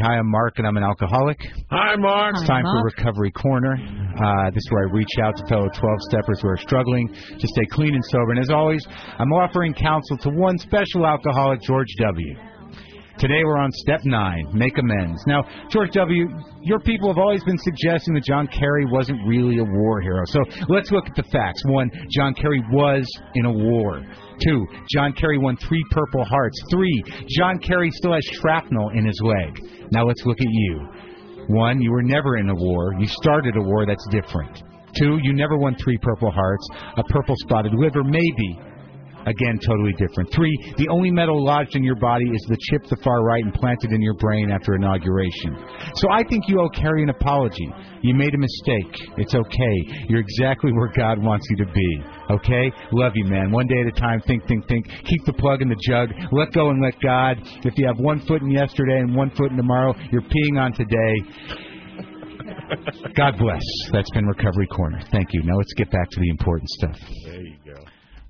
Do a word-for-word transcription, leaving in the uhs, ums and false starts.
Hi, I'm Mark, and I'm an alcoholic. Hi, Mark. It's time Hi, Mark. for Recovery Corner. Uh, this is where I reach out to fellow twelve-steppers who are struggling to stay clean and sober. And as always, I'm offering counsel to one special alcoholic, George W. Today we're on step nine, make amends. Now, George W., your people have always been suggesting that John Kerry wasn't really a war hero. So let's look at the facts. One, John Kerry was in a war. Two, John Kerry won three Purple Hearts. Three, John Kerry still has shrapnel in his leg. Now let's look at you. One, you were never in a war. You started a war that's different. Two, you never won three Purple Hearts. A purple spotted liver, maybe. Again, totally different. Three, the only medal lodged in your body is the chip the far right implanted in your brain after inauguration. So I think you owe Kerry an apology. You made a mistake. It's okay. You're exactly where God wants you to be. Okay? Love you, man. One day at a time. Think, think, think. Keep the plug in the jug. Let go and let God. If you have one foot in yesterday and one foot in tomorrow, you're peeing on today. God bless. That's been Recovery Corner. Thank you. Now let's get back to the important stuff. There you go.